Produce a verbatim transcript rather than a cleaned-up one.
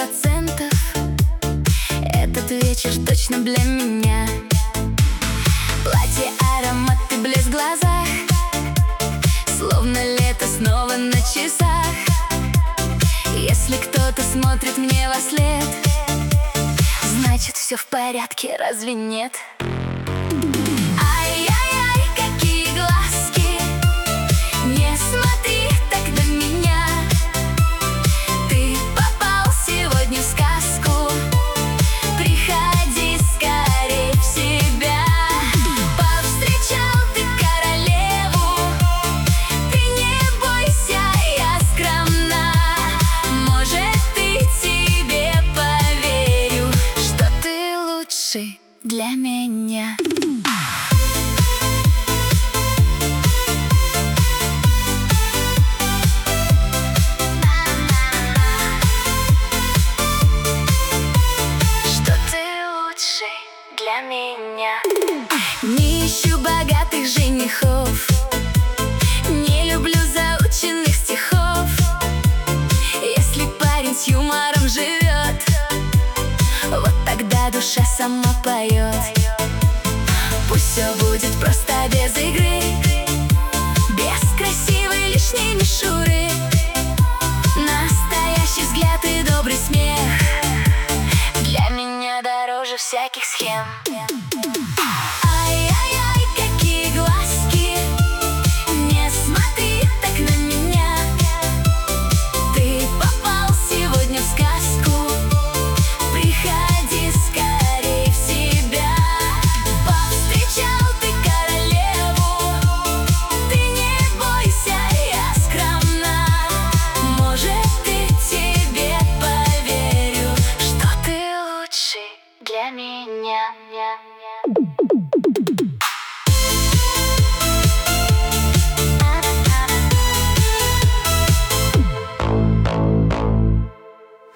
процентов этот вечер точно для меня. Платье, аромат и блеск в глазах, словно лето снова на часах. Если кто-то смотрит мне во след, значит все в порядке, разве нет? Ай-яй-яй, какие глазки, не смотри так на меня. Ты попал сегодня в сказку, приходи скорей в себя. Повстречал ты королеву, ты не бойся, я скромна. Может, и тебе поверю, что ты лучший для меня. Для меня. Не ищу богатых женихов, не люблю заученных стихов. Если парень с юмором живет, вот тогда душа сама поет. Пусть все будет просто без игры, без красивой лишней мишуры.